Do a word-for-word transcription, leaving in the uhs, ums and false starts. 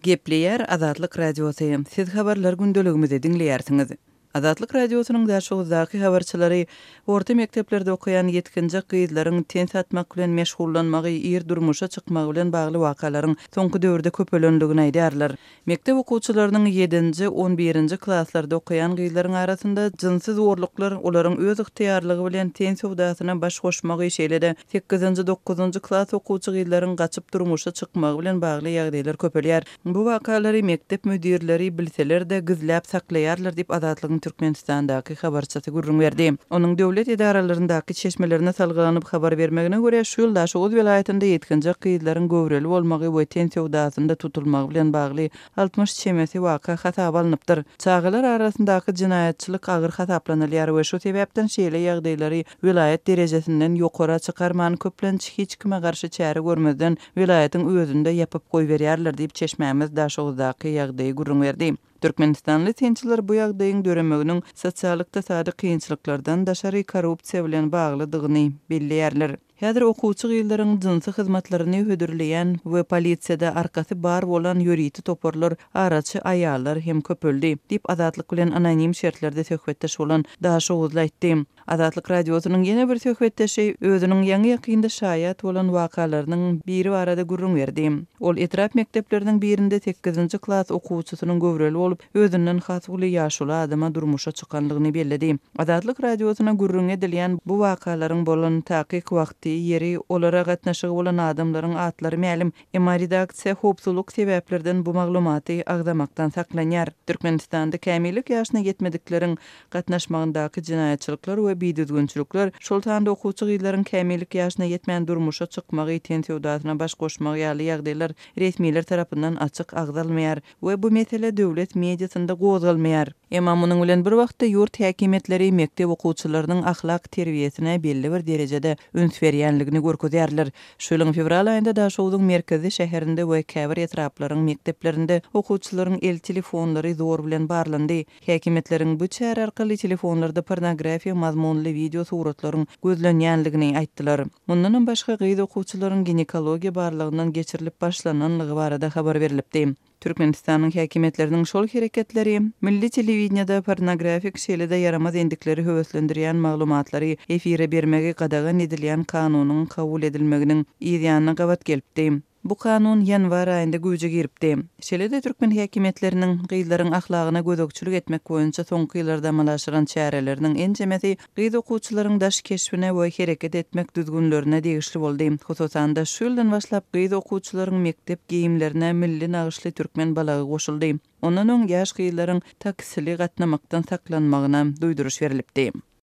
Gepleyer Azatlyk Radiosu. Siz habarlar gündeligimizde dinleýärsiňiz. Azatlyk Radiosynyň daşygyzdaky habarçylary orta mekteplerde okuyan yetkinji gyzlaryň ten satmak bilen meşgullanmagy, ir durmuşa çykmagy bilen bagly wakalaryň soňky döwürde köpelendigini aýdýarlar. Mektep okuwçylarynyň ýedinji on birinji klasslarda okuyan gyzlaryň arasynda jynsyz uwurluklar olaryň öz ygtyýarlygy bilen ten sowdasyna baş goşmagy şeýlede sekizinji dokuzunji klass okuwçy gyzlaryň gaçyp durmuşa çykmagy bilen bagly ýagdaýlar köpelýär. Bu wakalary mektep müdirleri bilseler-de gizläp saklaýarlar diýip Azatlygyň Türkmenistandaky habarçysy gurrun berdi. Onuň döwlet idaralaryndaky çeşmelerine salgylanyp habar bermegine görä şu ýylda Şoğuz vilayatynda ýetkinji gyzlaryň göwreli bolmagy we ten sowdasynda tutulmagy bilen bagly altmış çemesi waka hasaba alınıpdyr. Çağılar arasyndaky jinaýatçylyk agyr hasaplanylýar we şu sebäpden şeýle ýagdaýlary vilayat derejesinden ýokara çykarman köplenç hiç kime garşy çäre görmezden vilayatyň özünde ýapyp goýberýärler diýip çeşmämiz Daşoğuzdaky ýagdaýy gurrun berdi. Türkmenistanly tençiler bu ýagdaýyň döremeginiň sosialykda sady kynçylyklardan daşary korrupsiýa bilen baglydygyny belleýärler. Häzir okuwçy gyzlaryň jynsy hyzmatlaryny hödürleýän we polisiýada arkasy bar bolan ýöriti toporlar, araçy aýallar hem köpeldi diýip Azatlyk bilen anonim şertlerde söhbetdeş bolan Daşoğuz aýtdy. Azatlyk radiosynyň ýene bir söhbetdeşi özüniň ýangy ýakynda şaýat bolan wakalarynyň biri barada gurrun berdi. Ol etraf mektepleriň birinde sekizinji klass okuwçysynyň göwreli bolup özünden has uly ýaşuly adama durmuşa çykanlygyny belledi. Azatlyk radiosyna gurrun edilýän bu wakalaryň bolan takyk wagty ýeri olara gatnaşygy bolan adamlaryň atlary ma'lum. Emma redaksiýa hopsuluk sebäplerden bu maglumaty agdamakdan saklanýar. Türkmenistanda kämillik ýaşyna ýetmedikleriň gatnaşmagyndaky jinaýatçylyklar we biýdüzgünçilikler şol tanda okuwçy gyzlaryň kämillik ýaşyna ýetmän durmuşa çykmagy, ten sowdasyna baş goşmagy ýaly ýagdaýlar resmiler tarapyndan açyk agdalmaýar we bu mesele döwlet mediasynda gozgalmaýar. Emma munyň bilen bir wagtda ýurt häkimetleri mektep okuwçylarynyň ahlak terbiýesine belli bir derejede üns berýänligini görkezýärler. Şu ýylyň fevral aýynda Daşoğuzyň merkezi şäherinde we käbir etraplaryň mekteplerinde okuwçylaryň el telefonlary zor bilen barlandy. Häkimetleriň bu çäre arkaly telefonlarda pornografiýa mazmunly video suratlaryň gözlenýänligini aýtdylar. Mundan başga gyz okuwçylaryň ginekologiýa barlygyndan geçirilip başlananlygy barada habar berilipdi. Türkmenistanyň häkimetlerining şol hereketleri milli telewizionyada pornografik şeýlede yaramaz endikleri höweslendirýän maglumatlary efire bermegi gadagan edilýän kanunyň kabul edilmeginiň ýa-da gabat gelipdi. Bu kanun ýanwar aýynda güýje giripdi. Şeýlede türkmen häkimetleriniň gyzlaryň ahlagyna gözökçülük etmek boýunça soňky ýyllarda amalaşylan çäreleriniň en jemesi gyz okuwçylaryň daş keşfine we hereket etmek düzgünlerine degişli boldy. Hususan da şu ýyldan başlap gyz okuwçylaryň mektep giyimlerine milli nagyşly türkmen balagy goşuldy. Ondan öň ýaş gyzlaryň taksili gatnamakdan saklanmagyna duýduruş berilipdi.